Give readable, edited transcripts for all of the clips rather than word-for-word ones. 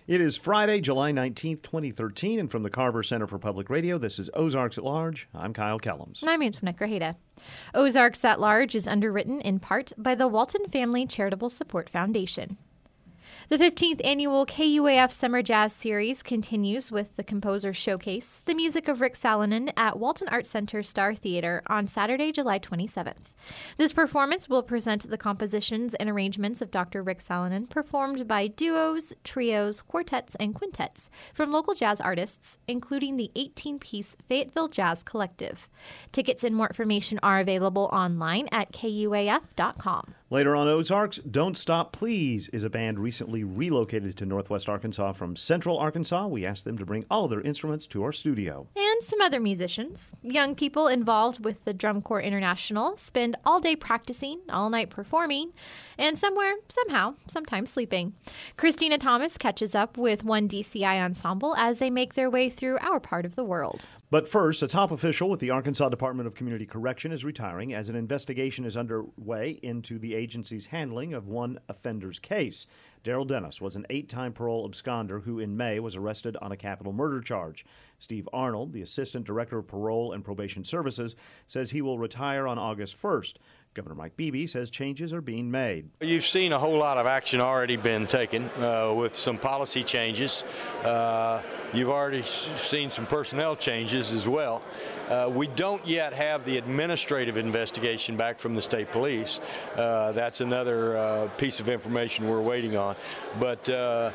It is Friday, July 19th, 2013, and from the Carver Center for Public Radio, this is Ozarks at Large. I'm Kyle Kellums. And I'm Antoinette Grajeda. Ozarks at Large is underwritten in part by the Walton Family Charitable Support Foundation. The 15th annual KUAF Summer Jazz Series continues with the Composer Showcase, the music of Rick Salonen at Walton Arts Center Star Theater on Saturday, July 27th. This performance will present the compositions and arrangements of Dr. Rick Salonen performed by duos, trios, quartets, and quintets from local jazz artists, including the 18-piece Fayetteville Jazz Collective. Tickets and more information are available online at KUAF.com. Later on Ozarks, Don't Stop Please is a band recently relocated to Northwest Arkansas from Central Arkansas. We asked them to bring all of their instruments to our studio. And some other musicians. Young people involved with the Drum Corps International spend all day practicing, all night performing, and somewhere, somehow, sometimes sleeping. Christina Thomas catches up with one DCI ensemble as they make their way through our part of the world. But first, a top official with the Arkansas Department of Community Correction is retiring as an investigation is underway into the agency's handling of one offender's case. Daryl Dennis was an 8-time parole absconder who in May was arrested on a capital murder charge. Steve Arnold, the Assistant Director of Parole and Probation Services, says he will retire on August 1st. Governor Mike Beebe says changes are being made. You've seen a whole lot of action already been taken with some policy changes. You've already seen some personnel changes as well. We don't yet have the administrative investigation back from the state police. That's another piece of information we're waiting on. But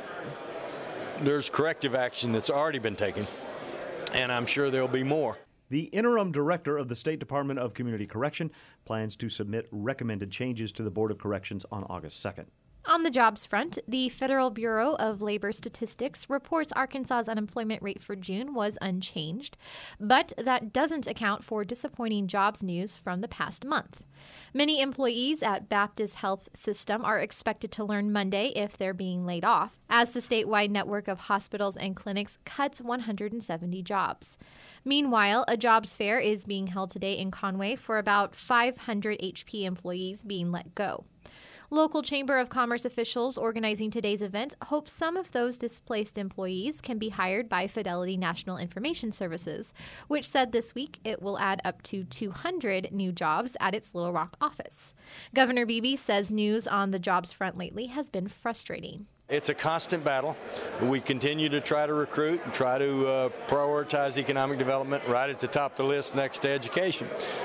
there's corrective action that's already been taken, and I'm sure there'll be more. The interim director of the State Department of Community Correction plans to submit recommended changes to the Board of Corrections on August 2nd. On the jobs front, the Federal Bureau of Labor Statistics reports Arkansas's unemployment rate for June was unchanged, but that doesn't account for disappointing jobs news from the past month. Many employees at Baptist Health System are expected to learn Monday if they're being laid off, as the statewide network of hospitals and clinics cuts 170 jobs. Meanwhile, a jobs fair is being held today in Conway for about 500 HP employees being let go. Local Chamber of Commerce officials organizing today's event hope some of those displaced employees can be hired by Fidelity National Information Services, which said this week it will add up to 200 new jobs at its Little Rock office. Governor Beebe says news on the jobs front lately has been frustrating. It's a constant battle. We continue to try to recruit and try to prioritize economic development right at the top of the list next to education.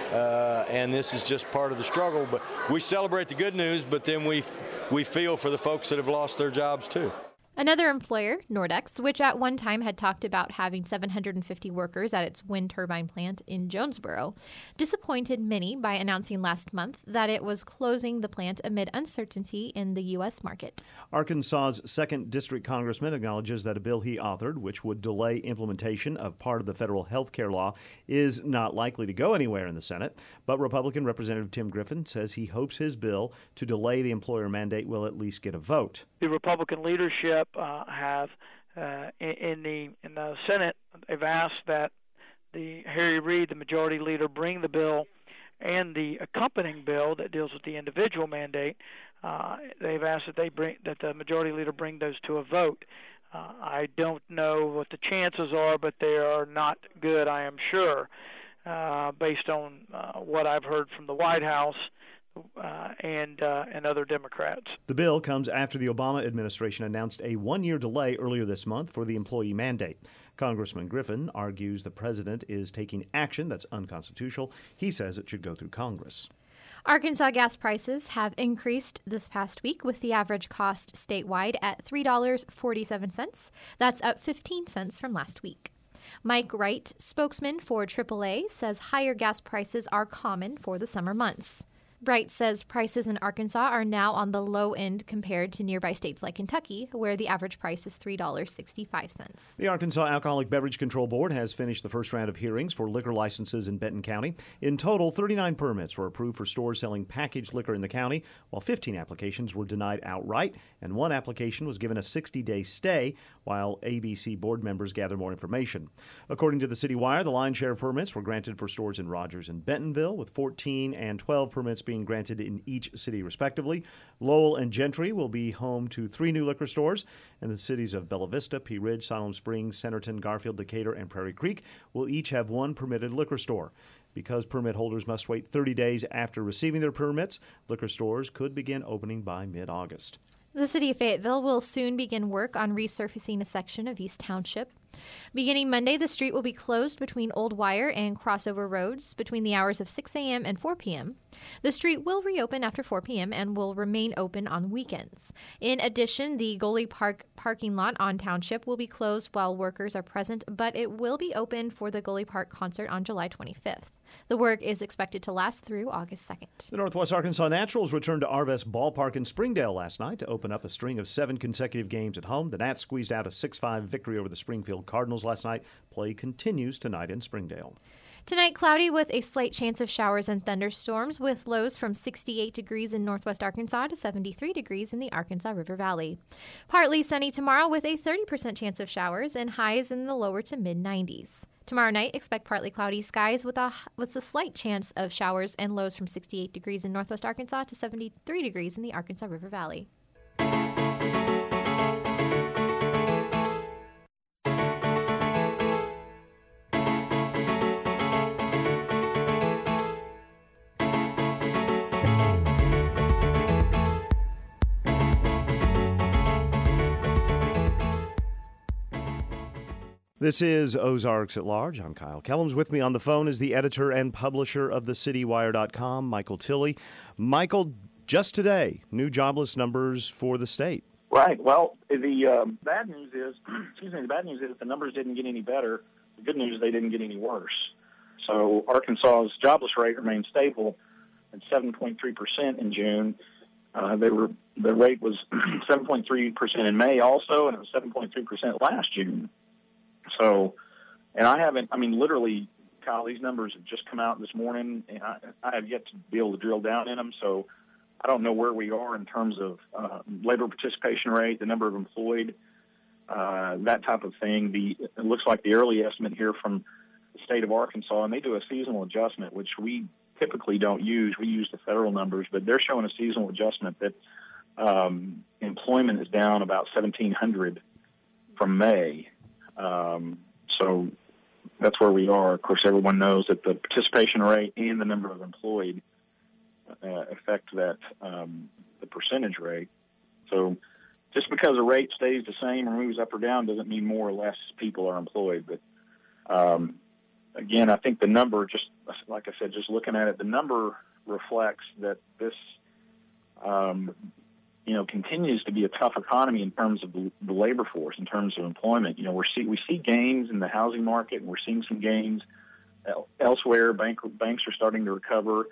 And this is just part of the struggle. But we celebrate the good news, but then we feel for the folks that have lost their jobs too. Another employer, Nordex, which at one time had talked about having 750 workers at its wind turbine plant in Jonesboro, disappointed many by announcing last month that it was closing the plant amid uncertainty in the U.S. market. Arkansas's 2nd District Congressman acknowledges that a bill he authored, which would delay implementation of part of the federal health care law, is not likely to go anywhere in the Senate. But Republican Representative Tim Griffin says he hopes his bill to delay the employer mandate will at least get a vote. The Republican leadership have in the Senate, they've asked that Harry Reid, the majority leader, bring the bill and the accompanying bill that deals with the individual mandate. They've asked that the majority leader bring those to a vote. I don't know what the chances are, but they are not good, I am sure, based on what I've heard from the White House and other Democrats. The bill comes after the Obama administration announced a 1-year delay earlier this month for the employee mandate. Congressman Griffin argues the president is taking action that's unconstitutional. He says it should go through Congress. Arkansas gas prices have increased this past week, with the average cost statewide at $3.47. That's up 15 cents from last week. Mike Wright, spokesman for AAA, says higher gas prices are common for the summer months. Bright says prices in Arkansas are now on the low end compared to nearby states like Kentucky, where the average price is $3.65. The Arkansas Alcoholic Beverage Control Board has finished the first round of hearings for liquor licenses in Benton County. In total, 39 permits were approved for stores selling packaged liquor in the county, while 15 applications were denied outright, and one application was given a 60-day stay while ABC board members gather more information. According to the City Wire, the lion's share of permits were granted for stores in Rogers and Bentonville, with 14 and 12 permits being being granted in each city respectively. Lowell and Gentry will be home to 3 new liquor stores, and the cities of Bella Vista, Pea Ridge, Siloam Springs, Centerton, Garfield, Decatur, and Prairie Creek will each have 1 permitted liquor store. Because permit holders must wait 30 days after receiving their permits, liquor stores could begin opening by mid-August. The city of Fayetteville will soon begin work on resurfacing a section of East Township. Beginning Monday, the street will be closed between Old Wire and Crossover Roads between the hours of 6 a.m. and 4 p.m. The street will reopen after 4 p.m. and will remain open on weekends. In addition, the Goley Park parking lot on Township will be closed while workers are present, but it will be open for the Goley Park concert on July 25th. The work is expected to last through August 2nd. The Northwest Arkansas Naturals returned to Arvest Ballpark in Springdale last night to open up a string of 7 consecutive games at home. The Nats squeezed out a 6-5 victory over the Springfield Cardinals last night. Play continues tonight in Springdale. Tonight, cloudy with a slight chance of showers and thunderstorms, with lows from 68 degrees in northwest Arkansas to 73 degrees in the Arkansas River Valley. Partly sunny tomorrow with a 30% chance of showers and highs in the lower to mid-90s. Tomorrow night, expect partly cloudy skies with a slight chance of showers and lows from 68 degrees in northwest Arkansas to 73 degrees in the Arkansas River Valley. This is Ozarks at Large. I'm Kyle Kellums. With me on the phone is the editor and publisher of thecitywire.com, Michael Tilley. Michael, just today, new jobless numbers for the state. Right. Well, the bad news is, the bad news is the numbers didn't get any better. The good news is they didn't get any worse. So Arkansas's jobless rate remained stable at 7.3% in June. The rate was 7.3% in May also, and it was 7.3% last June. So, and literally, Kyle, these numbers have just come out this morning, and I have yet to be able to drill down in them, so I don't know where we are in terms of labor participation rate, the number of employed, that type of thing. It looks like the early estimate here from the state of Arkansas, and they do a seasonal adjustment, which we typically don't use. We use the federal numbers, but they're showing a seasonal adjustment that employment is down about 1,700 from May. So that's where we are. Of course, everyone knows that the participation rate and the number of employed affect that the percentage rate. So just because the rate stays the same or moves up or down doesn't mean more or less people are employed. But again, I think the number, just like I said, just looking at it, the number reflects that this continues to be a tough economy in terms of the labor force, in terms of employment. We see gains in the housing market, and we're seeing some gains elsewhere. Banks are starting to recover.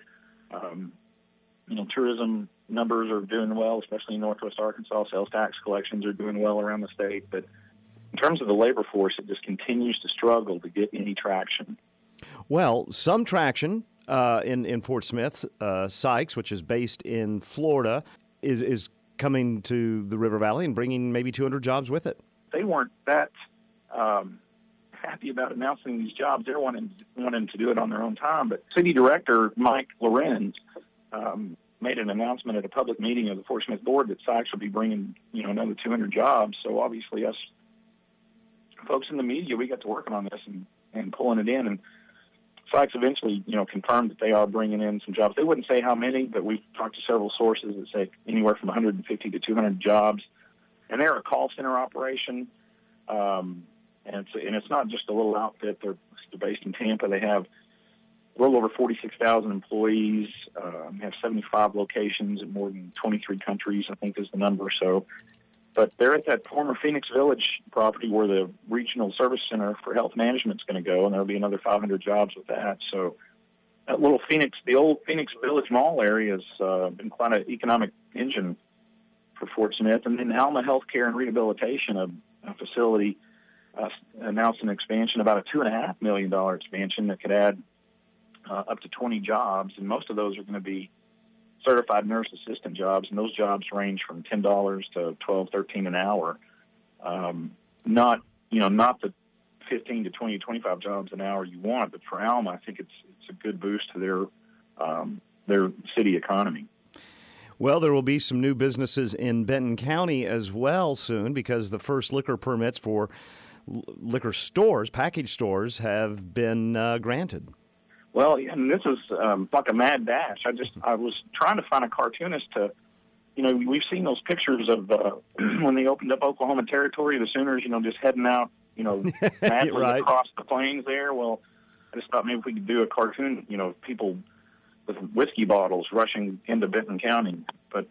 Tourism numbers are doing well, especially in Northwest Arkansas. Sales tax collections are doing well around the state. But in terms of the labor force, it just continues to struggle to get any traction. Well, some traction in Fort Smith. Sykes, which is based in Florida, is coming to the River Valley and bringing maybe 200 jobs with it. They weren't that happy about announcing these jobs. They're wanting to do it on their own time. But City Director Mike Lorenz made an announcement at a public meeting of the Fort Smith Board that Sykes will be bringing another 200 jobs. So obviously us folks in the media, we got to working on this and pulling it in. And Sykes eventually, confirmed that they are bringing in some jobs. They wouldn't say how many, but we've talked to several sources that say anywhere from 150 to 200 jobs. And they're a call center operation, and it's not just a little outfit. They're based in Tampa. They have a little over 46,000 employees. Have 75 locations in more than 23 countries, I think is the number. So, but they're at that former Phoenix Village property where the Regional Service Center for Health Management is going to go, and there'll be another 500 jobs with that. So that the old Phoenix Village Mall area has been quite an economic engine for Fort Smith. And then Alma Healthcare and Rehabilitation, a facility, announced an expansion, about a $2.5 million expansion that could add up to 20 jobs, and most of those are going to be certified nurse assistant jobs, and those jobs range from $10 to $12, $13 an hour. Not the 15 to 20, 25 jobs an hour you want, but for Alma, I think it's a good boost to their their city economy. Well, there will be some new businesses in Benton County as well soon because the first liquor permits for liquor stores, package stores, have been granted. Well, and this is like a mad dash. I was trying to find a cartoonist to, we've seen those pictures of when they opened up Oklahoma Territory, the Sooners, just heading out, madly right. across the plains there. Well, I just thought maybe if we could do a cartoon, people with whiskey bottles rushing into Benton County. But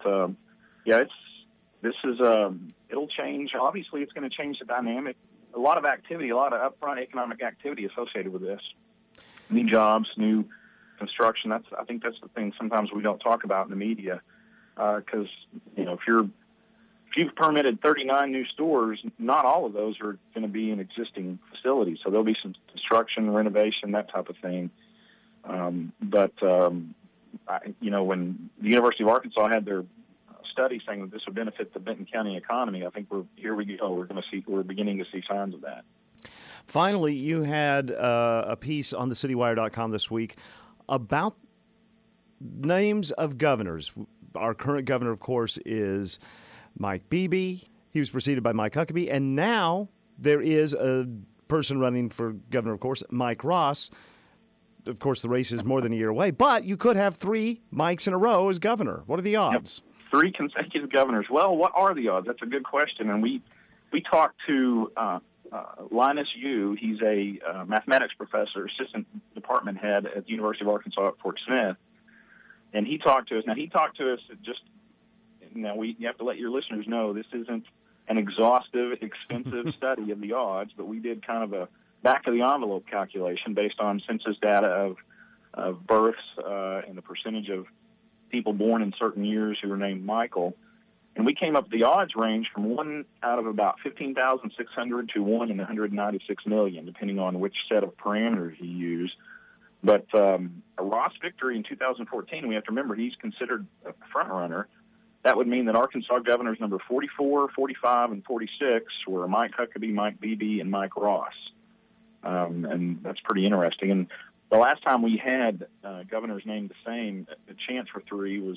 it'll change. Obviously, it's going to change the dynamic. A lot of activity, a lot of upfront economic activity associated with this. New jobs, new construction. I think that's the thing sometimes we don't talk about in the media, because if you've permitted 39 new stores, not all of those are going to be in existing facilities. So there'll be some construction, renovation, that type of thing. When the University of Arkansas had their study saying that this would benefit the Benton County economy, I think here we go. We're beginning to see signs of that. Finally, you had a piece on thecitywire.com this week about names of governors. Our current governor, of course, is Mike Beebe. He was preceded by Mike Huckabee, and now there is a person running for governor, of course, Mike Ross. Of course, the race is more than a year away, but you could have 3 Mikes in a row as governor. What are the odds? Yep. 3 consecutive governors. Well, what are the odds? That's a good question. And we talked to Linus Yu. He's a mathematics professor, assistant department head at the University of Arkansas at Fort Smith. And he talked to us. Now, you have to let your listeners know this isn't an exhaustive, expensive study of the odds, but we did kind of a back-of-the-envelope calculation based on census data of births and the percentage of people born in certain years who were named Michael. And we came up with the odds range from 1 out of about 15,600 to 1 in 196 million, depending on which set of parameters you use. But a Ross victory in 2014, we have to remember he's considered a front-runner. That would mean that Arkansas governors number 44, 45, and 46 were Mike Huckabee, Mike Beebe, and Mike Ross. And that's pretty interesting. And the last time we had governors named the same, the chance for 3 was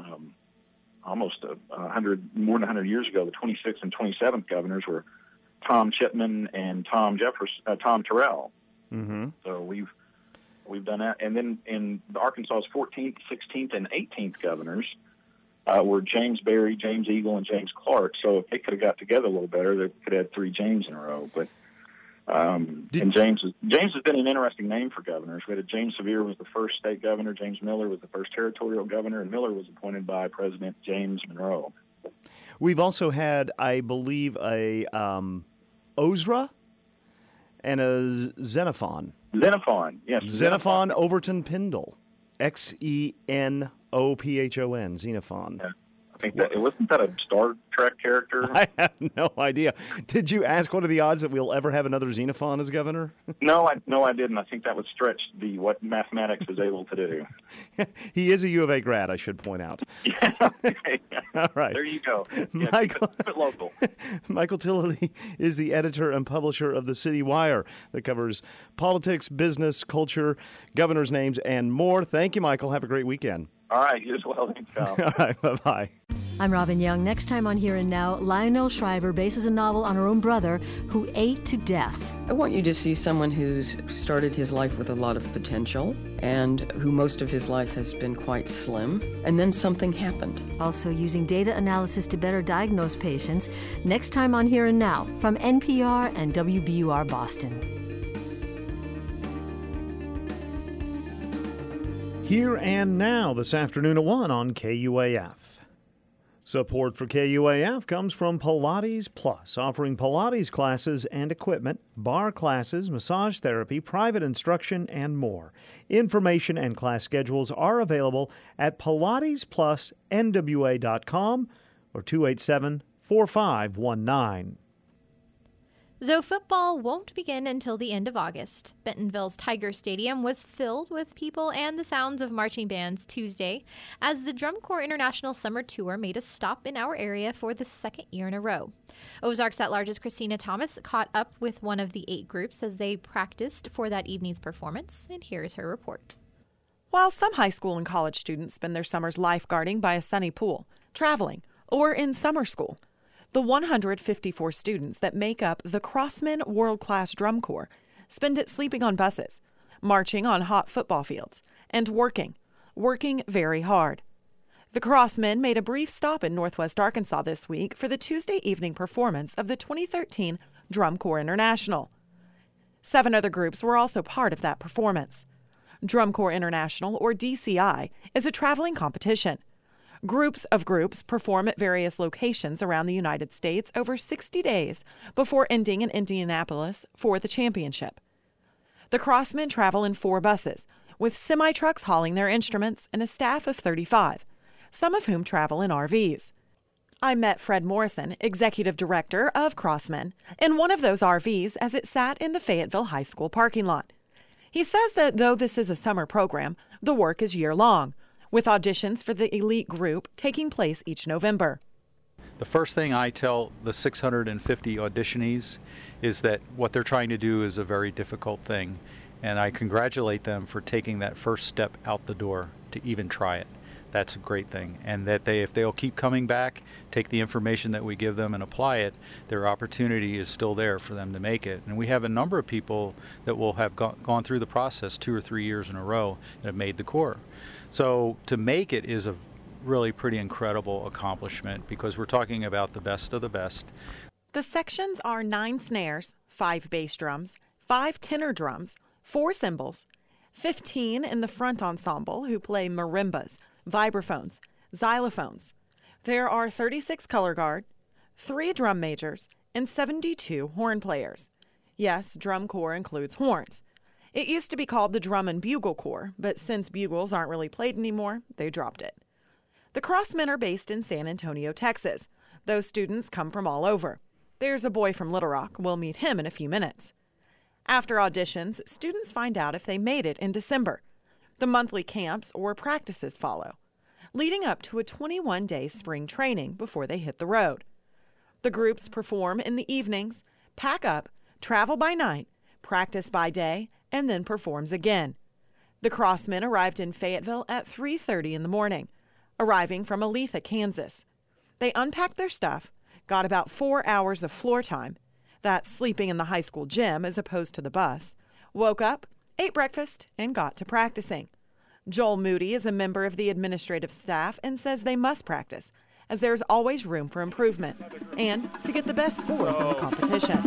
almost more than 100 years ago. The 26th and 27th governors were Tom Chipman and Tom Terrell. Mm-hmm. So we've done that. And then in Arkansas's 14th, 16th, and 18th governors were James Berry, James Eagle, and James Clark. So if they could have got together a little better, they could have had 3 James in a row. But and James has been an interesting name for governors. We had James Sevier was the first state governor, James Miller was the first territorial governor, and Miller was appointed by President James Monroe. We've also had, I believe, a Ozra and a Xenophon. Xenophon, yes. Xenophon Overton Pindle. Xenophon, Xenophon. Yeah. I think wasn't that a Star Trek character? I have no idea. Did you ask what are the odds that we'll ever have another Xenophon as governor? No, I didn't. I think that would stretch what mathematics is able to do. He is a U of A grad, I should point out. Yeah, okay. All right. There you go. Yeah, Michael, keep it local. Michael Tilley is the editor and publisher of the City Wire that covers politics, business, culture, governors' names, and more. Thank you, Michael. Have a great weekend. All right, you as well. Thanks, Kyle. All right, bye-bye. I'm Robin Young. Next time on Here and Now, Lionel Shriver bases a novel on her own brother who ate to death. I want you to see someone who's started his life with a lot of potential and who most of his life has been quite slim, and then something happened. Also using data analysis to better diagnose patients. Next time on Here and Now from NPR and WBUR Boston. Here and Now this afternoon at 1 on KUAF. Support for KUAF comes from Pilates Plus, offering Pilates classes and equipment, bar classes, massage therapy, private instruction, and more. Information and class schedules are available at pilatesplusnwa.com or 287-4519. Though football won't begin until the end of August, Bentonville's Tiger Stadium was filled with people and the sounds of marching bands Tuesday as the Drum Corps International Summer Tour made a stop in our area for the second year in a row. Ozarks at-large's Christina Thomas caught up with one of the 8 groups as they practiced for that evening's performance, and here's her report. while some high school and college students spend their summers lifeguarding by a sunny pool, traveling, or in summer school. The 154 students that make up the Crossmen World Class Drum Corps spend it sleeping on buses, marching on hot football fields, and working very hard. The Crossmen made a brief stop in Northwest Arkansas this week for the Tuesday evening performance of the 2013 Drum Corps International. 7 other groups were also part of that performance. Drum Corps International, or DCI, is a traveling competition. Groups of groups perform at various locations around the United States over 60 days before ending in Indianapolis for the championship. The Crossmen travel in 4 buses, with semi-trucks hauling their instruments and a staff of 35, some of whom travel in RVs. I met Fred Morrison, executive director of Crossmen, in one of those RVs as it sat in the Fayetteville High School parking lot. He says that though this is a summer program, the work is year-long, with auditions for the elite group taking place each November. The first thing I tell the 650 auditionees is that what they're trying to do is a very difficult thing, and I congratulate them for taking that first step out the door to even try it. That's a great thing, and that if they'll keep coming back, take the information that we give them and apply it, their opportunity is still there for them to make it. And we have a number of people that will have gone through the process 2 or 3 years in a row and have made the Corps. So to make it is a really pretty incredible accomplishment because we're talking about the best of the best. The sections are 9 snares, 5 bass drums, 5 tenor drums, 4 cymbals, 15 in the front ensemble who play marimbas, vibraphones, xylophones. There are 36 color guard, 3 drum majors, and 72 horn players. Yes, Drum Corps includes horns. It used to be called the Drum and Bugle Corps, but since bugles aren't really played anymore, they dropped it. The Crossmen are based in San Antonio, Texas. Those students come from all over. There's a boy from Little Rock. We'll meet him in a few minutes. After auditions, students find out if they made it in December. The monthly camps or practices follow, leading up to a 21-day spring training before they hit the road. The groups perform in the evenings, pack up, travel by night, practice by day, and then performs again. The Crossmen arrived in Fayetteville at 3:30 in the morning, arriving from Olathe, Kansas. They unpacked their stuff, got about 4 hours of floor time, that's sleeping in the high school gym as opposed to the bus, woke up, ate breakfast, and got to practicing. Joel Moody is a member of the administrative staff and says they must practice, as there's always room for improvement, and to get the best scores in the competition.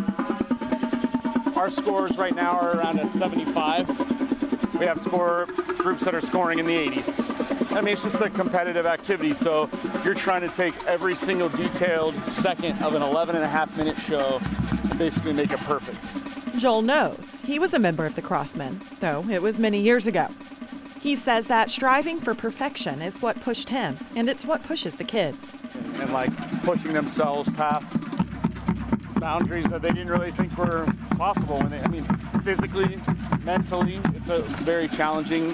Our scores right now are around a 75. We have groups that are scoring in the 80s. I mean, it's just a competitive activity, so you're trying to take every single detailed second of an 11.5-minute show and basically make it perfect. Joel knows he was a member of the Crossmen, though it was many years ago. He says that striving for perfection is what pushed him, and it's what pushes the kids. And like pushing themselves past boundaries that they didn't really think were possible. Physically, mentally, it's a very challenging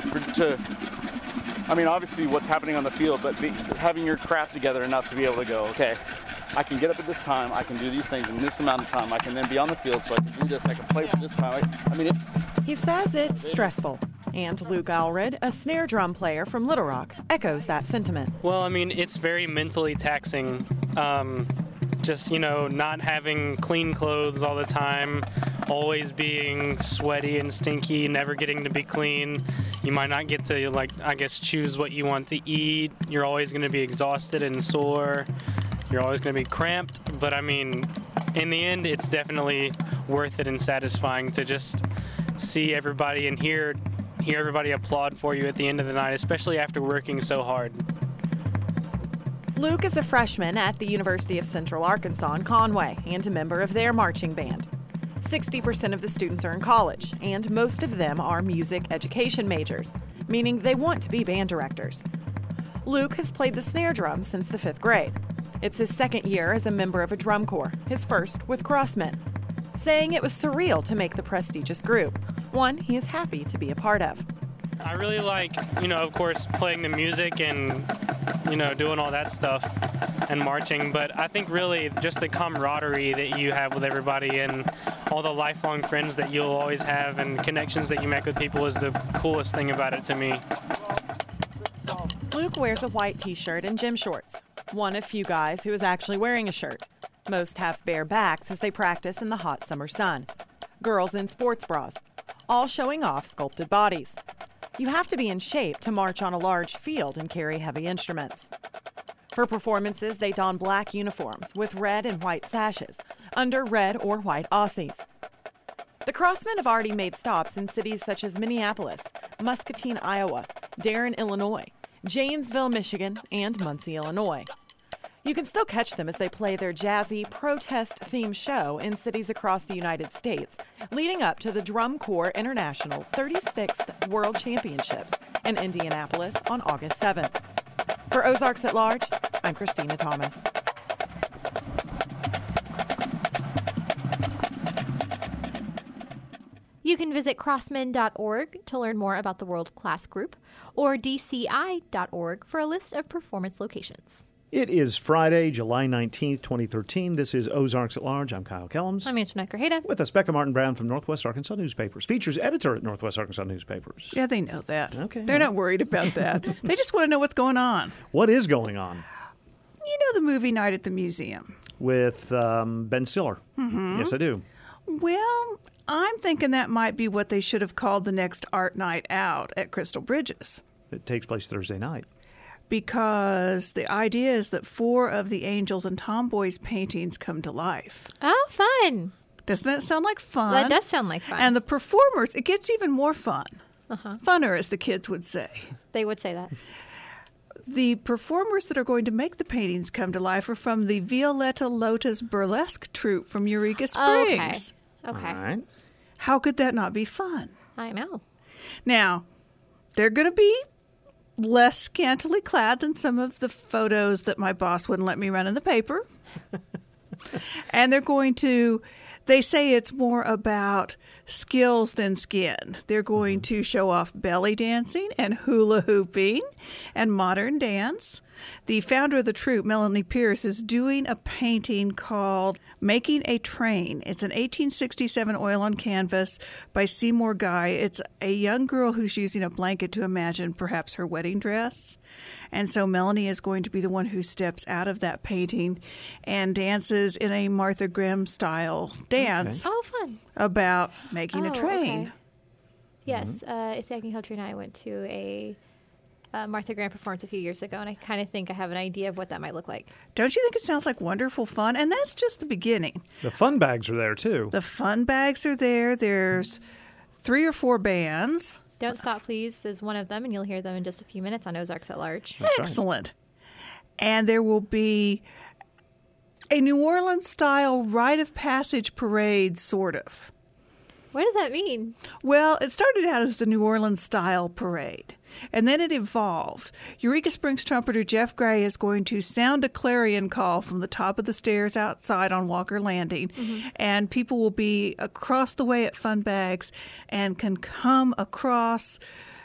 obviously what's happening on the field, but having your craft together enough to be able to go, okay, I can get up at this time, I can do these things in this amount of time, I can then be on the field so I can do this, I can play for this time. He says it's stressful. And Luke Allred, a snare drum player from Little Rock, echoes that sentiment. Well, it's very mentally taxing. Not having clean clothes all the time, always being sweaty and stinky, never getting to be clean. You might not get to, choose what you want to eat. You're always going to be exhausted and sore. You're always going to be cramped. But, in the end, it's definitely worth it and satisfying to just see everybody and hear everybody applaud for you at the end of the night, especially after working so hard. Luke is a freshman at the University of Central Arkansas in Conway and a member of their marching band. 60% of the students are in college, and most of them are music education majors, meaning they want to be band directors. Luke has played the snare drum since the 5th grade. It's his 2nd year as a member of a drum corps, his first with Crossmen, saying it was surreal to make the prestigious group, one he is happy to be a part of. I really like, of course, playing the music and, doing all that stuff and marching, but I think really just the camaraderie that you have with everybody and all the lifelong friends that you'll always have and connections that you make with people is the coolest thing about it to me. Luke wears a white t-shirt and gym shorts, one of few guys who is actually wearing a shirt. Most have bare backs as they practice in the hot summer sun. Girls in sports bras, all showing off sculpted bodies. You have to be in shape to march on a large field and carry heavy instruments. For performances, they don black uniforms with red and white sashes under red or white Aussies. The Crossmen have already made stops in cities such as Minneapolis, Muscatine, Iowa, Darren, Illinois, Janesville, Michigan, and Muncie, Illinois. You can still catch them as they play their jazzy, protest-themed show in cities across the United States, leading up to the Drum Corps International 36th World Championships in Indianapolis on August 7th. For Ozarks at Large, I'm Christina Thomas. You can visit crossmen.org to learn more about the World Class Group, or dci.org for a list of performance locations. It is Friday, July 19th, 2013. This is Ozarks at Large. I'm Kyle Kellums. I'm Antoinette Grajeda. With us, Becca Martin-Brown from Northwest Arkansas Newspapers. Features editor at Northwest Arkansas Newspapers. Yeah, they know that. Okay. They're not worried about that. They just want to know what's going on. What is going on? You know the movie Night at the Museum? With Ben Stiller. Mm-hmm. Yes, I do. Well, I'm thinking that might be what they should have called the next art night out at Crystal Bridges. It takes place Thursday night. Because the idea is that 4 of the Angels and Tomboys paintings come to life. Oh, fun. Doesn't that sound like fun? That does sound like fun. And the performers, it gets even more fun. Funner, as the kids would say. They would say that. The performers that are going to make the paintings come to life are from the Violetta Lotus Burlesque Troupe from Eureka Springs. Okay. All right. How could that not be fun? I know. Now, they're going to be less scantily clad than some of the photos that my boss wouldn't let me run in the paper. And they're going to, they say it's more about skills than skin. They're going to show off belly dancing and hula hooping and modern dance. The founder of the troupe, Melanie Pierce, is doing a painting called Making a Train. It's an 1867 oil on canvas by Seymour Guy. It's a young girl who's using a blanket to imagine perhaps her wedding dress. And so Melanie is going to be the one who steps out of that painting and dances in a Martha Graham style dance. Oh, fun. About making a train. Okay. Yes. If I can help you, and I went to a Martha Graham performance a few years ago, and I kind of think I have an idea of what that might look like. Don't you think it sounds like wonderful fun? And that's just the beginning. The fun bags are there, too. The fun bags are there. There's 3 or 4 bands. Don't Stop Please is one of them, and you'll hear them in just a few minutes on Ozarks at Large. Excellent. And there will be a New Orleans-style rite of passage parade, sort of. What does that mean? Well, it started out as the New Orleans-style parade, and then it evolved. Eureka Springs trumpeter Jeff Gray is going to sound a clarion call from the top of the stairs outside on Walker Landing, and people will be across the way at Fun Bags and can come across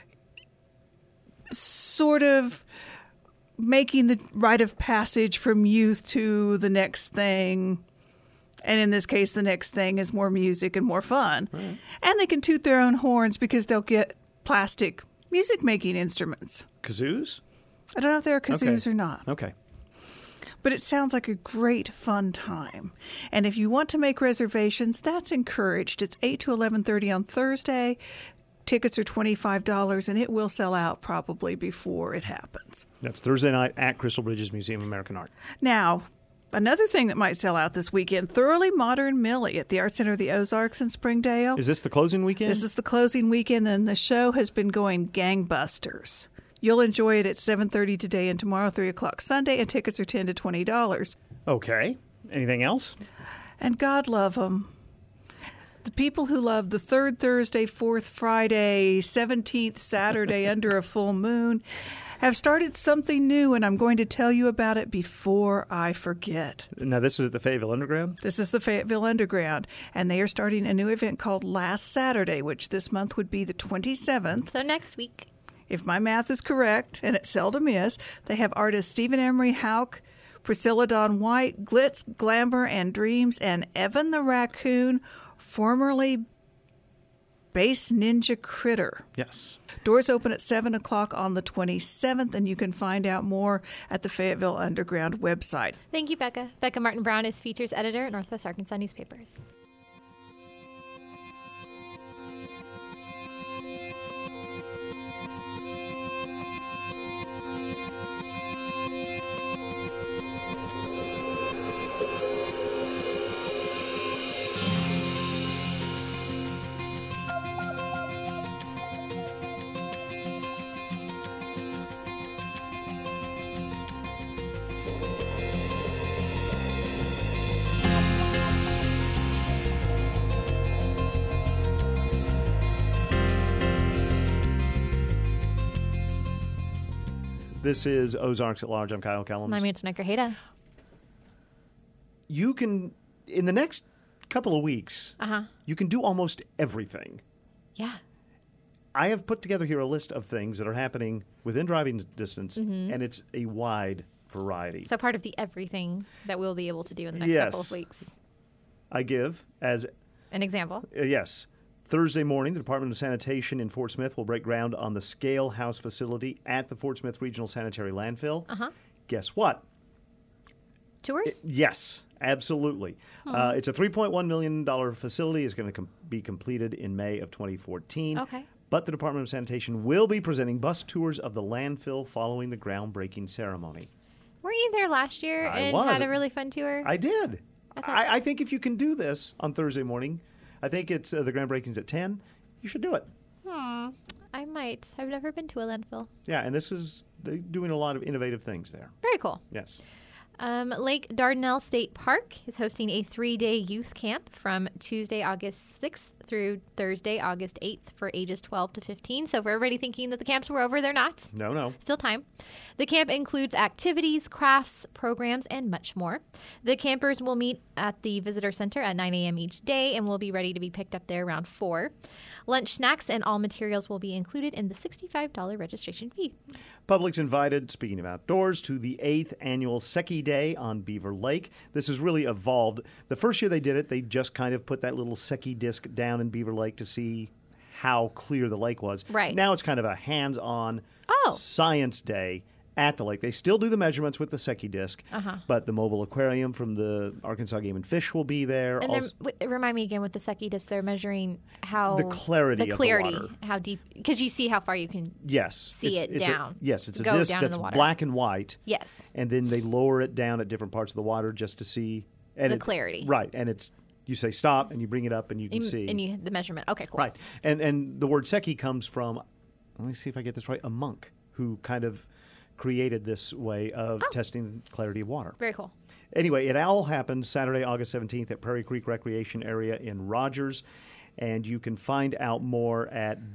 sort of making the rite of passage from youth to the next thing. And in this case, the next thing is more music and more fun. Right. And they can toot their own horns because they'll get plastic music-making instruments. Kazoos? I don't know if they're kazoos or not. Okay. But it sounds like a great fun time. And if you want to make reservations, that's encouraged. It's 8 to 11:30 on Thursday. Tickets are $25, and it will sell out probably before it happens. That's Thursday night at Crystal Bridges Museum of American Art. Now, another thing that might sell out this weekend, Thoroughly Modern Millie at the Art Center of the Ozarks in Springdale. Is this the closing weekend? This is the closing weekend, and the show has been going gangbusters. You'll enjoy it at 7:30 today and tomorrow, 3 o'clock Sunday, and tickets are $10 to $20. Okay. Anything else? And God love them. The people who love the 3rd Thursday, 4th Friday, 17th Saturday under a full moon have started something new, and I'm going to tell you about it before I forget. Now, this is at the Fayetteville Underground? This is the Fayetteville Underground, and they are starting a new event called Last Saturday, which this month would be the 27th. So next week. If my math is correct, and it seldom is, they have artists Stephen Emery Houck, Priscilla Dawn White, Glitz, Glamour, and Dreams, and Evan the Raccoon, formerly Space Ninja Critter. Yes. Doors open at 7 o'clock on the 27th, and you can find out more at the Fayetteville Underground website. Thank you, Becca. Becca Martin Brown is features editor at Northwest Arkansas Newspapers. This is Ozarks at Large. I'm Kyle Kellums. I'm Antoinette Grajeda. You can, in the next couple of weeks, you can do almost everything. Yeah. I have put together here a list of things that are happening within driving distance, and it's a wide variety. So part of the everything that we'll be able to do in the next couple of weeks. I give as an example. Yes. Thursday morning, the Department of Sanitation in Fort Smith will break ground on the Scale House facility at the Fort Smith Regional Sanitary Landfill. Guess what? Tours? Yes, absolutely. It's a $3.1 million facility. It's going to be completed in May of 2014. Okay. But the Department of Sanitation will be presenting bus tours of the landfill following the groundbreaking ceremony. Weren't you there last year and had a really fun tour? I did. I think if you can do this on Thursday morning, I think it's the groundbreaking's at 10. You should do it. I might. I've never been to a landfill. Yeah, and they're doing a lot of innovative things there. Very cool. Yes. Lake Dardanelle State Park is hosting a 3-day youth camp from Tuesday, August 6th through Thursday, August 8th for ages 12 to 15. So for everybody thinking that the camps were over, they're not. No. Still time. The camp includes activities, crafts, programs, and much more. The campers will meet at the visitor center at 9 a.m. each day and will be ready to be picked up there around 4. Lunch, snacks, and all materials will be included in the $65 registration fee. Public's invited, speaking of outdoors, to the 8th annual Secchi Day on Beaver Lake. This has really evolved. The first year they did it, they just kind of put that little Secchi disc down in Beaver Lake to see how clear the lake was. Right. Now it's kind of a hands-on science day at the lake. They still do the measurements with the Secchi disc, but the mobile aquarium from the Arkansas Game and Fish will be there. And remind me again with the Secchi disc, they're measuring how the clarity of the water. How deep, because you see how far you can see it down. It's a disc that's black and white. Yes. And then they lower it down at different parts of the water just to see the clarity. Right. And you say stop and you bring it up and you can see. And the measurement. Okay, cool. Right. And the word Secchi comes from, let me see if I get this right, a monk who kind of created this way of testing the clarity of water. Very cool. Anyway, it all happens Saturday, August 17th at Prairie Creek Recreation Area in Rogers, and you can find out more at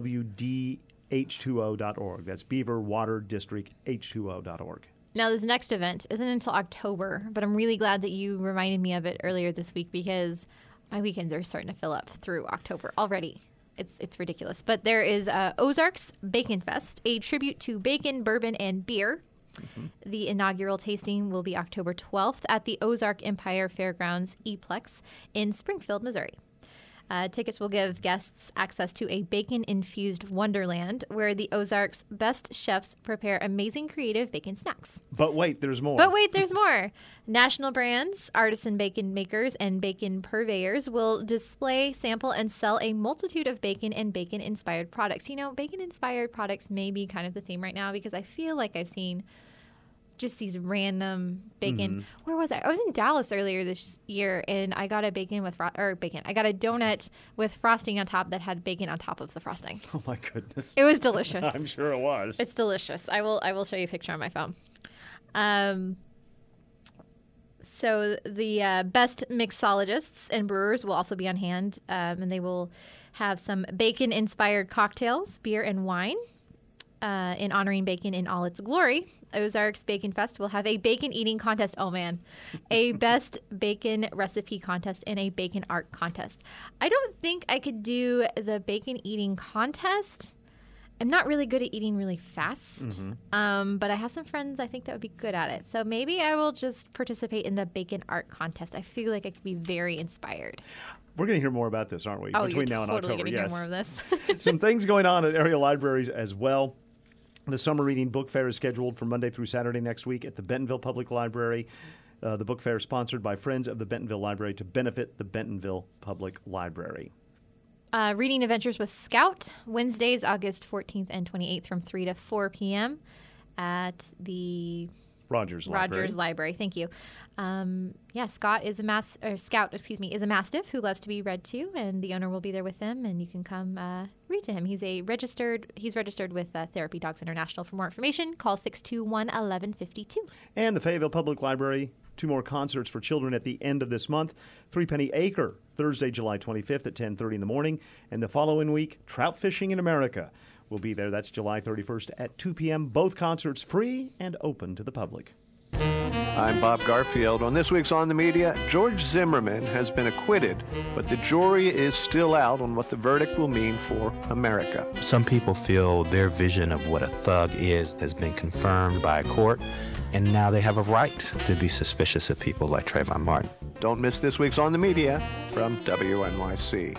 bwdh2o.org. That's Beaver Water District H2O.org. Now, this next event isn't until October, but I'm really glad that you reminded me of it earlier this week because my weekends are starting to fill up through October already. It's ridiculous. But there is Ozarks Bacon Fest, a tribute to bacon, bourbon, and beer. The inaugural tasting will be October 12th at the Ozark Empire Fairgrounds E-Plex in Springfield, Missouri. Tickets will give guests access to a bacon-infused wonderland where the Ozarks' best chefs prepare amazing creative bacon snacks. But wait, there's more. National brands, artisan bacon makers, and bacon purveyors will display, sample, and sell a multitude of bacon and bacon-inspired products. You know, bacon-inspired products may be kind of the theme right now because I feel like I've seen just these random bacon. Where was I? I was in Dallas earlier this year, and I got a I got a donut with frosting on top that had bacon on top of the frosting. Oh my goodness! It was delicious. I'm sure it was. It's delicious. I will show you a picture on my phone. So the best mixologists and brewers will also be on hand, and they will have some bacon-inspired cocktails, beer, and wine. In honoring bacon in all its glory, Ozarks Bacon Fest will have a bacon eating contest. Oh, man. A best bacon recipe contest and a bacon art contest. I don't think I could do the bacon eating contest I'm not really good at eating really fast, but I have some friends I think that would be good at it. So maybe I will just participate in the bacon art contest. I feel like I could be very inspired. We're going to hear more about this, aren't we? Oh, Between you're now and totally October. going to hear more of this. Some things going on at area libraries as well. The Summer Reading Book Fair is scheduled for Monday through Saturday next week at the Bentonville Public Library. The book fair is sponsored by Friends of the Bentonville Library to benefit the Bentonville Public Library. Reading Adventures with Scout, Wednesdays, August 14th and 28th from 3 to 4 p.m. at the Rogers Library. Thank you. Scout is a Mastiff who loves to be read to, and the owner will be there with him, and you can come read to him. He's registered with Therapy Dogs International. For more information, call 621-1152. And the Fayetteville Public Library, 2 more concerts for children at the end of this month. Threepenny Acre, Thursday, July 25th at 10:30 in the morning, and the following week, Trout Fishing in America will be there. That's July 31st at 2 p.m. Both concerts free and open to the public. I'm Bob Garfield. On this week's On the Media, George Zimmerman has been acquitted, but the jury is still out on what the verdict will mean for America. Some people feel their vision of what a thug is has been confirmed by a court, and now they have a right to be suspicious of people like Trayvon Martin. Don't miss this week's On the Media from WNYC.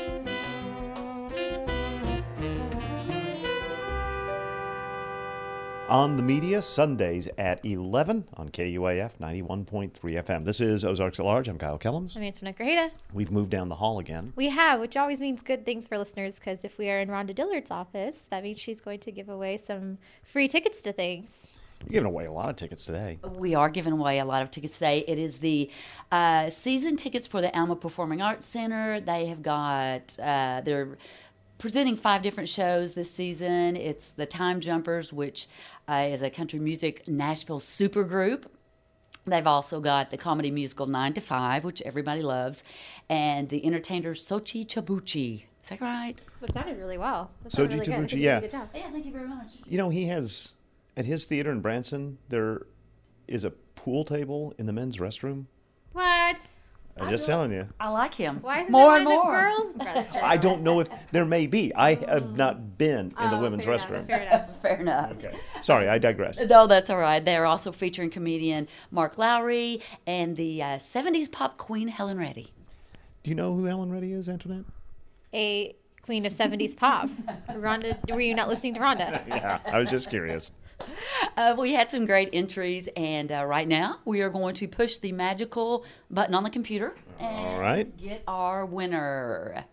On the Media, Sundays at 11 on KUAF 91.3 FM. This is Ozarks at Large. I'm Kyle Kellums. I'm Antoinette Grajeda. We've moved down the hall again. We have, which always means good things for listeners, because if we are in Rhonda Dillard's office, that means she's going to give away some free tickets to things. You're giving away a lot of tickets today. We are giving away a lot of tickets today. It is the season tickets for the Alma Performing Arts Center. They have got, they're presenting 5 different shows this season. It's the Time Jumpers, which is a country music Nashville supergroup. They've also got the comedy musical 9 to 5, which everybody loves, and the entertainer Sochi Chabuchi. Is that right? That sounded really well. Sochi really Chabuchi, good. yeah. Good job. Yeah, thank you very much. You know, he has, at his theater in Branson, there is a pool table in the men's restroom. What? I'm just telling you. I like him. Why isn't more there and one more. in the girls' restroom? I don't know if there may be. I have not been in the women's fair restroom. Enough. Fair enough. Okay. Sorry, I digress. No, that's all right. They're also featuring comedian Mark Lowry and the 70s pop queen Helen Reddy. Do you know who Helen Reddy is, Antoinette? A queen of 70s pop. Rhonda, were you not listening to Rhonda? Yeah, I was just curious. We had some great entries, and right now we are going to push the magical button on the computer and get our winner.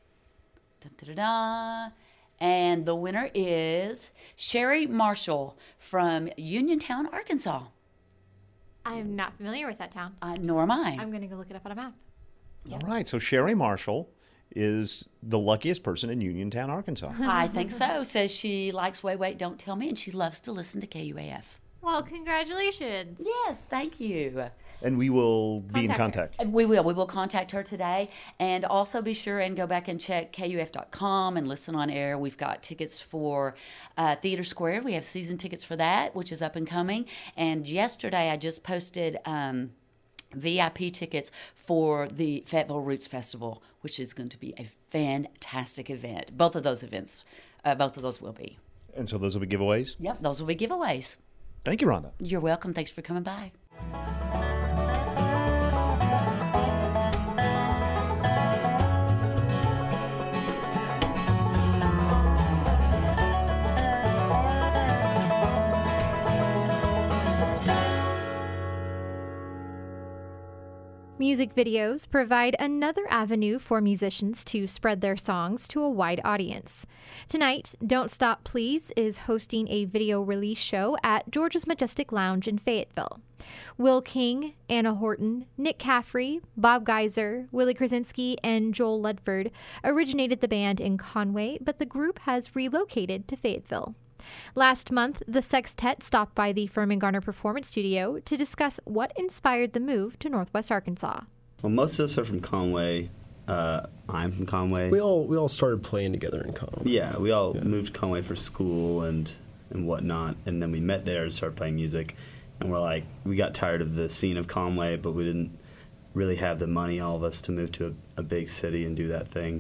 Da-da-da-da. And the winner is Sherry Marshall from Uniontown, Arkansas. I am not familiar with that town. Nor am I. I'm going to go look it up on a map. All right, so Sherry Marshall is the luckiest person in Uniontown, Arkansas. I think so. Says she likes Wait, Wait, Don't Tell Me, and she loves to listen to KUAF. Well, congratulations. Yes, thank you. And we will be in contact. We will. We will contact her today. And also be sure and go back and check KUF.com and listen on air. We've got tickets for Theater Square. We have season tickets for that, which is up and coming. And yesterday I just posted VIP tickets for the Fayetteville Roots Festival, which is going to be a fantastic event. Both of those events, both of those will be. And so those will be giveaways? Yep, those will be giveaways. Thank you, Rhonda. You're welcome. Thanks for coming by. Music videos provide another avenue for musicians to spread their songs to a wide audience. Tonight, Don't Stop Please is hosting a video release show at George's Majestic Lounge in Fayetteville. Will King, Anna Horton, Nick Caffrey, Bob Geiser, Willie Krasinski, and Joel Ledford originated the band in Conway, but the group has relocated to Fayetteville. Last month, the sextet stopped by the Furman Garner Performance Studio to discuss what inspired the move to Northwest Arkansas. Well, most of us are from Conway. I'm from Conway. We all started playing together in Conway. Yeah, we all moved to Conway for school and whatnot, and then we met there and started playing music. And we got tired of the scene of Conway, but we didn't really have the money, all of us, to move to a big city and do that thing.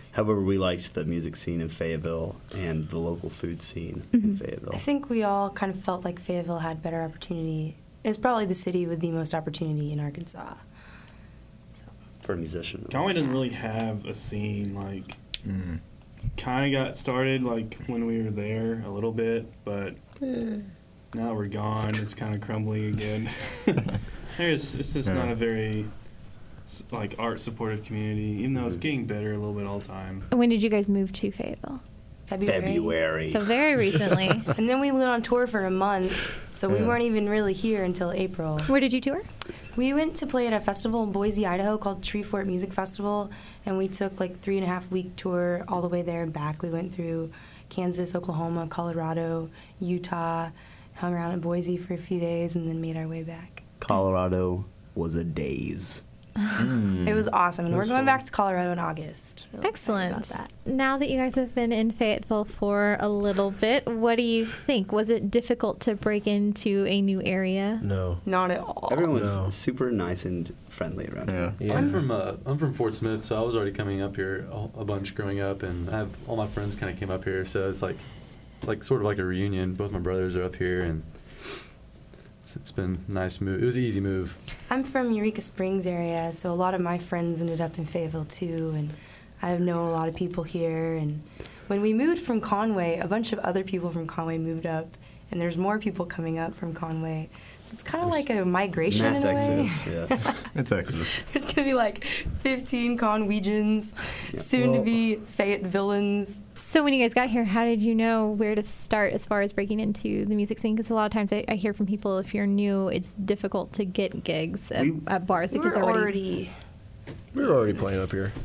However, we liked the music scene in Fayetteville and the local food scene in Fayetteville. I think we all kind of felt like Fayetteville had better opportunity. It's probably the city with the most opportunity in Arkansas. For a musician. Conway didn't really have a scene, like, kind of got started, like, when we were there a little bit, but now that we're gone, it's kind of crumbling again. It's just not a very, like, art-supportive community, even though it's getting better a little bit all the time. When did you guys move to Fayetteville? February. So very recently. And then we went on tour for a month, so we weren't even really here until April. Where did you tour? We went to play at a festival in Boise, Idaho called Treefort Music Festival, and we took like 3.5-week tour all the way there and back. We went through Kansas, Oklahoma, Colorado, Utah, hung around in Boise for a few days, and then made our way back. Colorado was a daze. It was awesome, and we're going back to Colorado in August. Really Excellent. about that. Now that you guys have been in Fayetteville for a little bit, what do you think? Was it difficult to break into a new area? No. Not at all. Everyone's super nice and friendly around here. I'm from Fort Smith, so I was already coming up here a bunch growing up, and I have all my friends kind of came up here, so it's like sort of like a reunion. Both my brothers are up here, and it's been a nice move. It was an easy move. I'm from Eureka Springs area, so a lot of my friends ended up in Fayetteville too, and I know a lot of people here. And when we moved from Conway, a bunch of other people from Conway moved up, and there's more people coming up from Conway. So it's kind of like a migration Mass in a way. exodus, yeah. It's exodus. There's going to be like 15 Conwegians, soon to be Fayettevilleans. So when you guys got here, how did you know where to start as far as breaking into the music scene? Because a lot of times I hear from people, if you're new, it's difficult to get gigs at bars because We were already playing up here.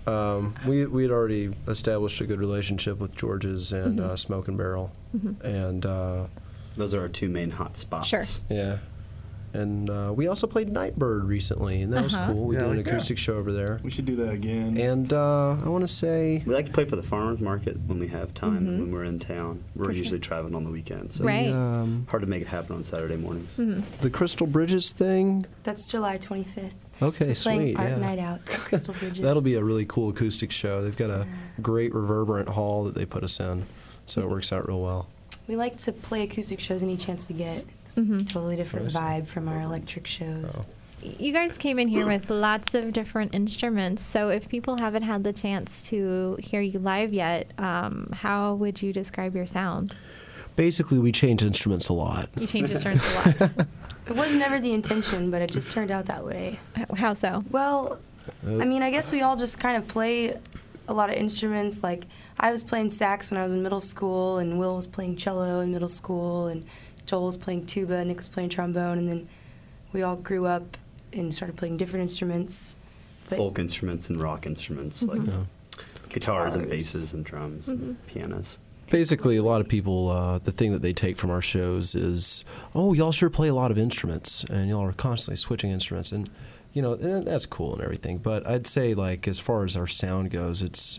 We had already established a good relationship with George's and Smoke and Barrel, and those are our two main hot spots. Sure. Yeah, and we also played Nightbird recently, and that was cool. We did an acoustic show over there. We should do that again. And I want to say we like to play for the farmers market when we have time when we're in town. We're usually traveling on the weekends, so it's hard to make it happen on Saturday mornings. The Crystal Bridges thing. That's July 25th. Okay, We're playing sweet. Art Night Out at Crystal Bridges. That'll be a really cool acoustic show. They've got a great reverberant hall that they put us in, so it works out real well. We like to play acoustic shows any chance we get. It's a totally different vibe from our electric shows. You guys came in here with lots of different instruments. So if people haven't had the chance to hear you live yet, how would you describe your sound? Basically, we change instruments a lot. You change instruments a lot. It was never the intention, but it just turned out that way. How so? Well, I mean, I guess we all just kind of play a lot of instruments. Like, I was playing sax when I was in middle school, and Will was playing cello in middle school, and Joel was playing tuba, Nick was playing trombone, and then we all grew up and started playing different instruments. Folk instruments and rock instruments, like guitars and basses and drums and pianos. Basically, a lot of people, the thing that they take from our shows is, oh, y'all sure play a lot of instruments, and y'all are constantly switching instruments, and you know, and that's cool and everything. But I'd say, like, as far as our sound goes, it's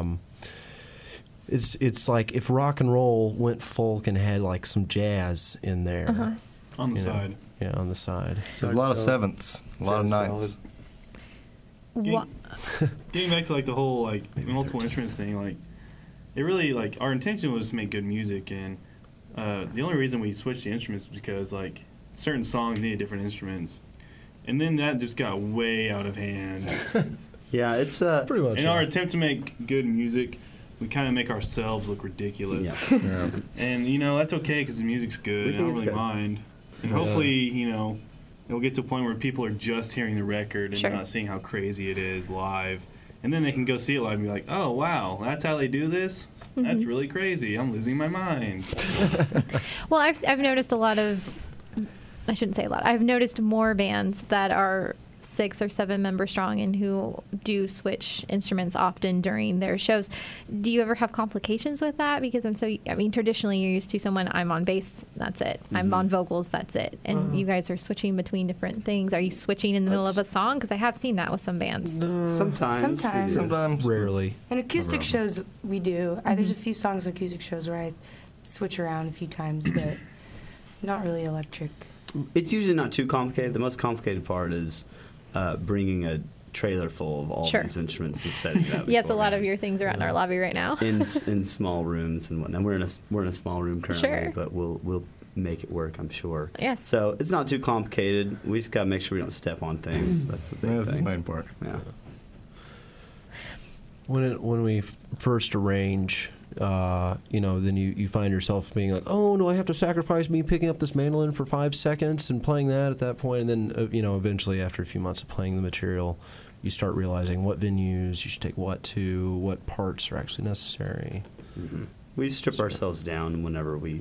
like if rock and roll went folk and had like some jazz in there on the side. Yeah, on the side. There's a lot of sevenths, a lot of ninths. Getting back to like the whole like multiple instruments thing, like it really like our intention was to make good music, and the only reason we switched the instruments was because like certain songs needed different instruments, and then that just got way out of hand. Yeah, it's pretty much. In our attempt to make good music, we kind of make ourselves look ridiculous. Yeah. And you know that's okay because the music's good. I don't really mind. And hopefully, you know, it'll get to a point where people are just hearing the record and not seeing how crazy it is live. And then they can go see it live and be like, oh, wow, that's how they do this? That's really crazy. I'm losing my mind. Well, I've noticed a lot of, I shouldn't say a lot, I've noticed more bands that are 6 or 7 members strong and who do switch instruments often during their shows. Do you ever have complications with that? Because traditionally you're used to someone, I'm on bass, that's it. I'm on vocals, that's it. And you guys are switching between different things. Are you switching in the middle of a song? Because I have seen that with some bands. Sometimes. Rarely. In acoustic shows, we do. There's a few songs in acoustic shows where I switch around a few times, but not really electric. It's usually not too complicated. The most complicated part is bringing a trailer full of all Sure. these instruments and setting it up. Yes, a lot of your things are out in our lobby right now. in small rooms and whatnot. We're in a small room currently, Sure. but we'll make it work, I'm sure. Yes. So it's not too complicated. We just gotta make sure we don't step on things. That's the big thing. That's the main part. Yeah. When we first arrange, then you find yourself being like, oh, do I have to sacrifice me picking up this mandolin for 5 seconds and playing that at that point? And then, eventually after a few months of playing the material, you start realizing what venues you should take what to, what parts are actually necessary. Mm-hmm. We strip ourselves down whenever we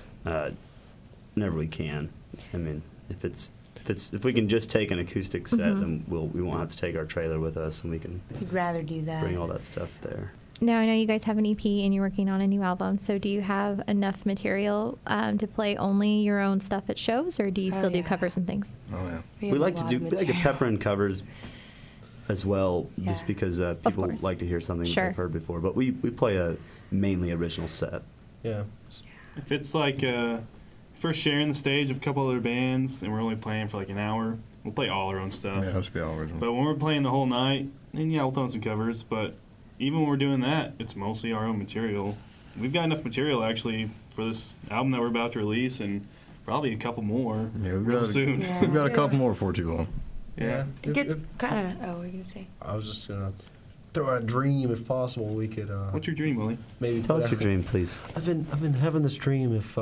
can. I mean, if we can just take an acoustic set, then we won't have to take our trailer with us, and we can. We'd rather do that. Bring all that stuff there. Now, I know you guys have an EP and you're working on a new album, so do you have enough material to play only your own stuff at shows, or do you still do covers and things? Oh, yeah. We like to pepper in covers as well, just because people like to hear something Sure. they've heard before. But we play a mainly original set. Yeah. If it's like if we're sharing the stage with a couple other bands and we're only playing for like an hour, we'll play all our own stuff. Yeah, it'll just be all original. But when we're playing the whole night, then we'll throw in some covers. But even when we're doing that, it's mostly our own material. We've got enough material actually for this album that we're about to release, and probably a couple more real soon. Yeah. We've got a couple more before too long. Yeah. It gets kind of. Oh, what were you gonna say? I was just gonna throw out a dream, if possible. We could. What's your dream, Willie? Maybe Tell us your dream, please. I've been having this dream. If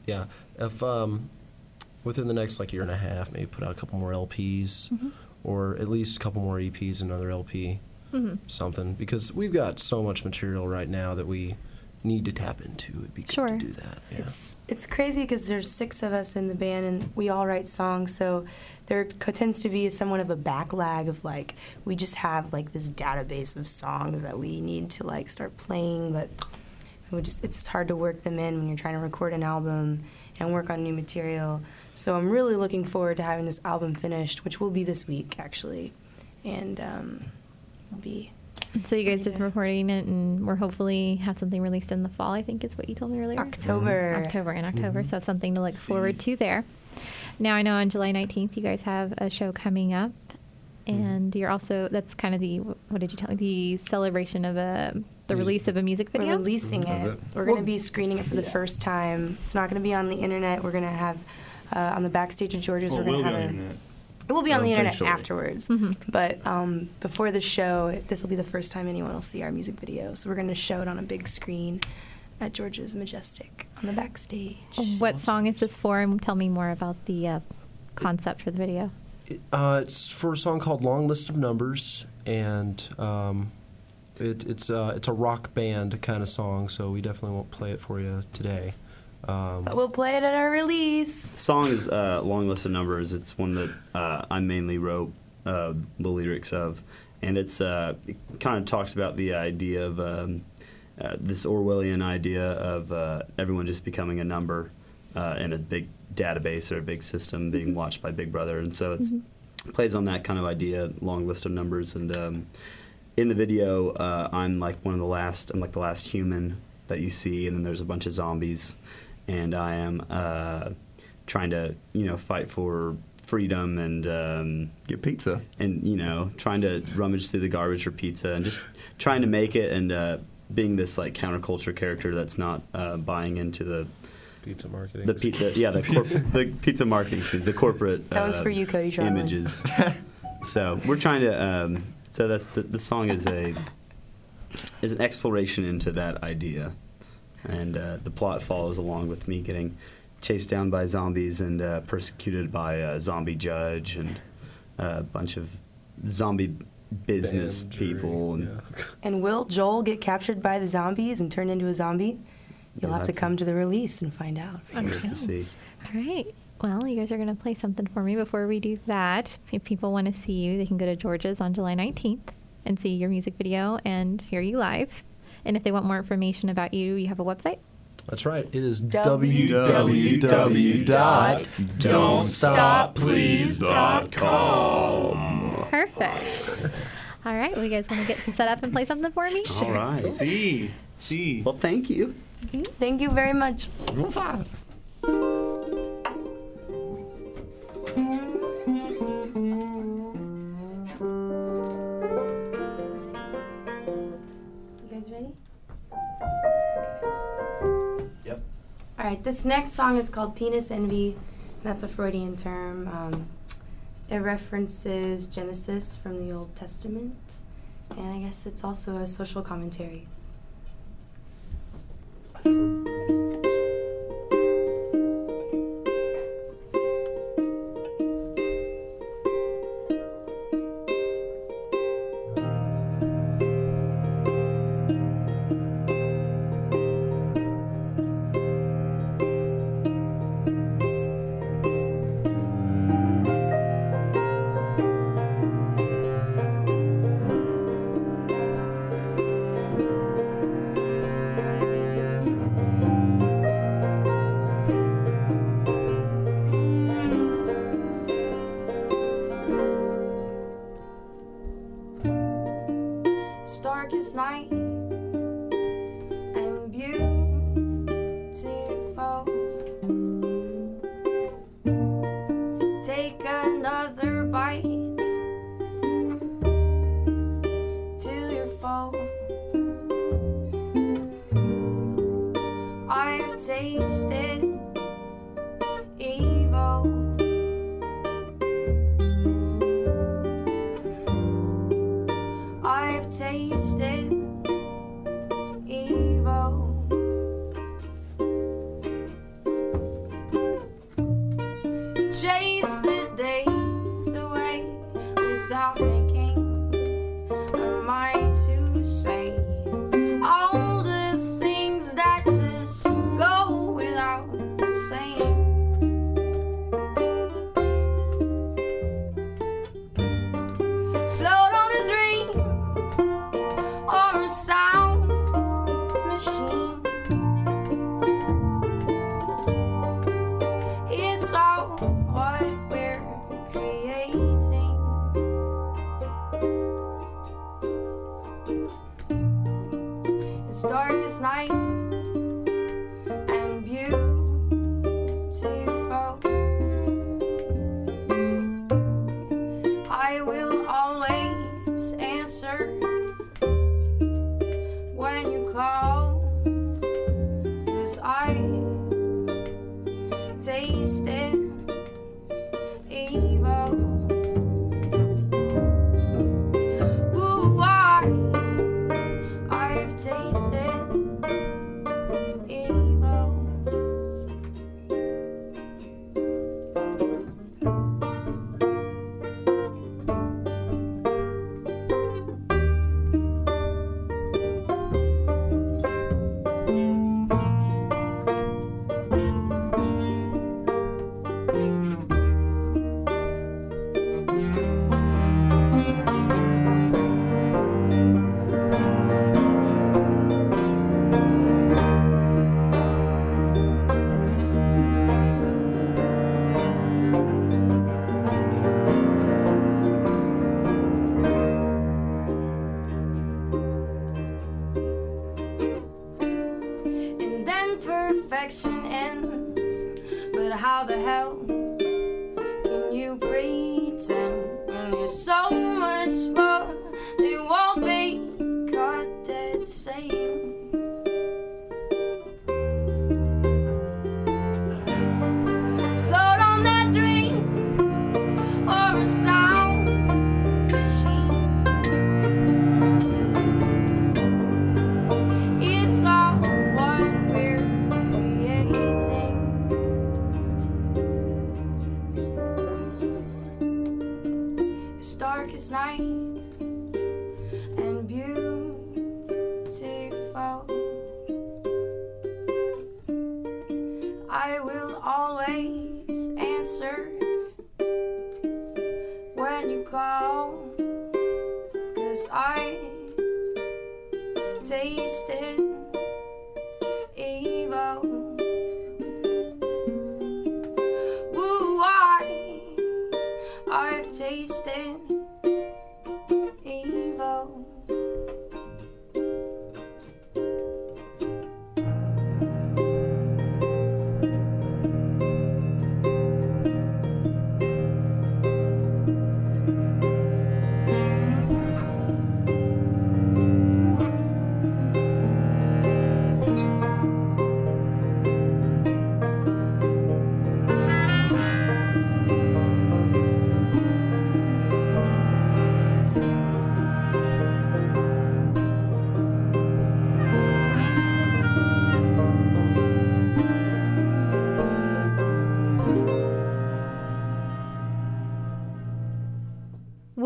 within the next year and a half, maybe put out a couple more LPs, or at least a couple more EPs, another LP, something. Because we've got so much material right now that we need to tap into. It'd be good to do that. Yeah. It's crazy because there's 6 of us in the band and we all write songs, so there tends to be somewhat of a backlag of we just have this database of songs that we need to start playing, but it's just hard to work them in when you're trying to record an album and work on new material. So I'm really looking forward to having this album finished, which will be this week actually, and it'll be. So you guys have been recording it, and we're hopefully have something released in the fall, I think is what you told me earlier. October, so something to look forward to there. Now, I know on July 19th you guys have a show coming up, and you're also, that's kind of the, what did you tell me, the celebration of the release of a music video? We're releasing it. We're going to be screening it for the first time. It's not going to be on the internet. We're going to have, on the backstage of George's, we're going to have it will be on the internet afterwards. But before the show, this will be the first time anyone will see our music video. So we're going to show it on a big screen at George's Majestic on the backstage. What song is this for? And tell me more about the concept for the video. It's for a song called Long List of Numbers, and it's a rock band kind of song, so we definitely won't play it for you today. But we'll play it at our release. The song is Long List of Numbers. It's one that I mainly wrote the lyrics of, and it kind of talks about the idea of this Orwellian idea of everyone just becoming a number in a big database or a big system being watched by Big Brother, and so it plays on that kind of idea, long list of numbers. And in the video, I'm like the last human that you see, and then there's a bunch of zombies. And I am trying to, fight for freedom and get pizza, and trying to rummage through the garbage for pizza, and just trying to make it, and being this counterculture character that's not buying into the pizza marketing, the pizza marketing scene, the corporate that one's for you, Cody Charlin. Images. So we're trying to. So that the song is an exploration into that idea. And the plot follows along with me getting chased down by zombies and persecuted by a zombie judge and a bunch of zombie business people. And will Joel get captured by the zombies and turned into a zombie? You'll have to come to the release and find out. All right. Well, you guys are going to play something for me. Before we do that, if people want to see you, they can go to George's on July 19th and see your music video and hear you live. And if they want more information about you, you have a website? That's right. It is www.don'tstopplease.com. Perfect. All right. Well, you guys want to get set up and play something for me? All right. See. Well, thank you. Thank you very much. guys ready? Yep. All right, this next song is called Penis Envy. That's a Freudian term. It references Genesis from the Old Testament, and I guess it's also a social commentary. Darkest night and beautiful. Take another bite till you're full. I've tasted evil. I've tasted evil. Chase the days away without making a mind to say all the things that just go without saying. Float on a dream or a sound machine. It's all what we're creating. It's darkest night and beautiful. I will always answer when you call, 'cause I tasted evil. Ooh, I've tasted evil. And then perfection ends. But how the hell can you pretend when you're so much more? They won't be caught dead saying. Float on that dream or a sound machine. It's all what we're creating. It's darkest night and beautiful. I will always answer when you call, 'cause I tasted evil. Ooh, I've tasted evil.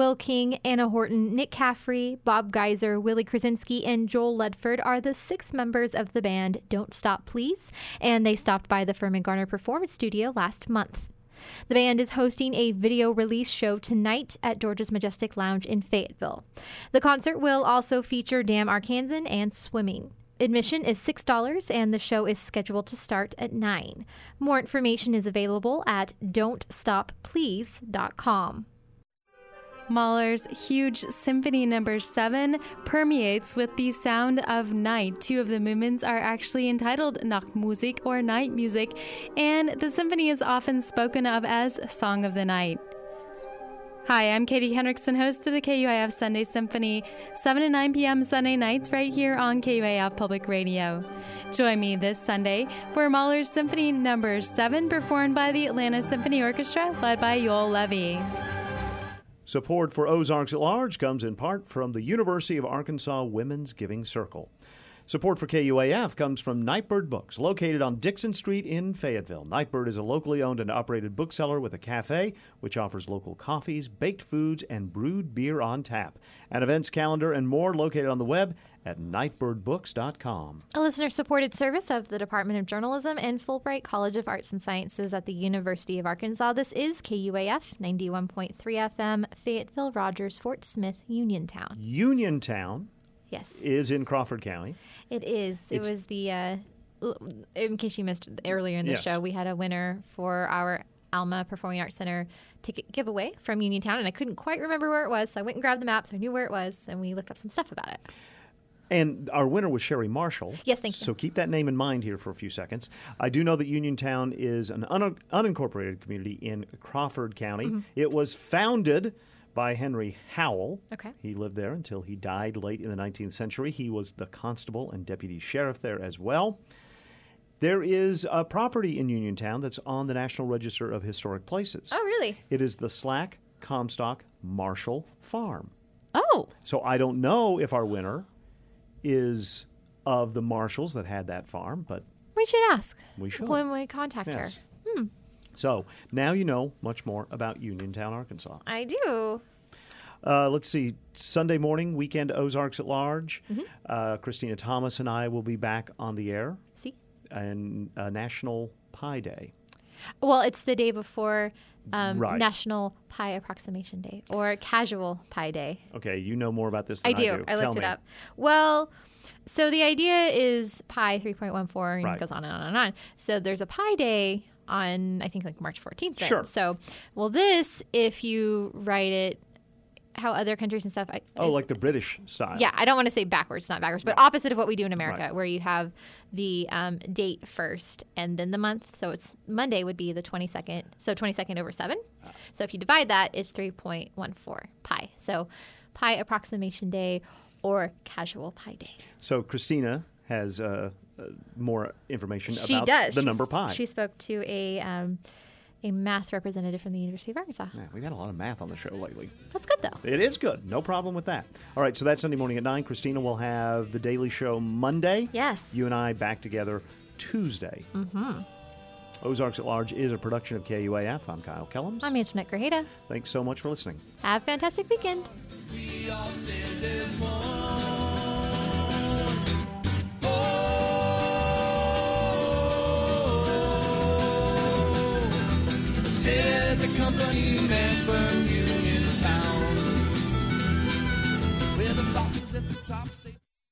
Gayle King, Anna Horton, Nick Caffrey, Bob Geiser, Willie Krasinski, and Joel Ledford are the 6 members of the band Don't Stop Please, and they stopped by the Furman Garner Performance Studio last month. The band is hosting a video release show tonight at George's Majestic Lounge in Fayetteville. The concert will also feature Damn Arkansan and swimming. Admission is $6, and the show is scheduled to start at 9. More information is available at don'tstopplease.com. Mahler's huge Symphony No. 7 permeates with the sound of night. 2 of the movements are actually entitled Nachtmusik or Night Music, and the symphony is often spoken of as Song of the Night. Hi, I'm Katie Henriksen, host of the KUAF Sunday Symphony, 7 to 9 p.m. Sunday nights right here on KUAF Public Radio. Join me this Sunday for Mahler's Symphony No. 7 performed by the Atlanta Symphony Orchestra led by Yoel Levy. Support for Ozarks at Large comes in part from the University of Arkansas Women's Giving Circle. Support for KUAF comes from Nightbird Books, located on Dixon Street in Fayetteville. Nightbird is a locally owned and operated bookseller with a cafe, which offers local coffees, baked foods, and brewed beer on tap. An events calendar and more located on the web at nightbirdbooks.com. A listener-supported service of the Department of Journalism and Fulbright College of Arts and Sciences at the University of Arkansas. This is KUAF 91.3 FM, Fayetteville, Rogers, Fort Smith, Uniontown. Uniontown. Yes. Is in Crawford County. It is. It was the, in case you missed earlier in the show, we had a winner for our Alma Performing Arts Center ticket giveaway from Uniontown, and I couldn't quite remember where it was, so I went and grabbed the map so I knew where it was, and we looked up some stuff about it. And our winner was Sherry Marshall. Yes, thank you. So keep that name in mind here for a few seconds. I do know that Uniontown is an unincorporated community in Crawford County. Mm-hmm. It was founded by Henry Howell. Okay. He lived there until he died late in the 19th century. He was the constable and deputy sheriff there as well. There is a property in Uniontown that's on the National Register of Historic Places. Oh, really? It is the Slack Comstock Marshall Farm. Oh. So I don't know if our winner is of the Marshalls that had that farm, but we should ask. We should. When we contact Yes. her. So now you know much more about Uniontown, Arkansas. I do. Let's see. Sunday morning, weekend Ozarks at Large. Mm-hmm. Christina Thomas and I will be back on the air. See? And National Pie Day. Well, it's the day before Right. National Pie Approximation Day or Casual Pie Day. Okay, you know more about this than I do. I looked it up. Well, so the idea is Pi 3.14 and Right. it goes on and on and on. So there's a Pie Day on, I think, like March 14th. Then. Sure. So, well, this, if you write it, how other countries and stuff. Like the British style. Yeah, I don't want to say backwards, not backwards, but opposite of what we do in America, Right. where you have the date first and then the month. So it's Monday would be the 22nd. So 22nd over 7. So if you divide that, it's 3.14 pi. So Pi Approximation Day or Casual Pie Day. So Christina has more information She about does. the number pi. She spoke to a math representative from the University of Arkansas. Yeah, we've had a lot of math on the show lately. That's good, though. It is good. No problem with that. All right, so that's Sunday morning at 9. Christina will have The Daily Show Monday. Yes. You and I back together Tuesday. Mm-hmm. Ozarks at Large is a production of KUAF. I'm Kyle Kellums. I'm Antoinette Grajeda. Thanks so much for listening. Have a fantastic weekend. We all said there's more. Did the company man burn Uniontown? Where the bosses at the top say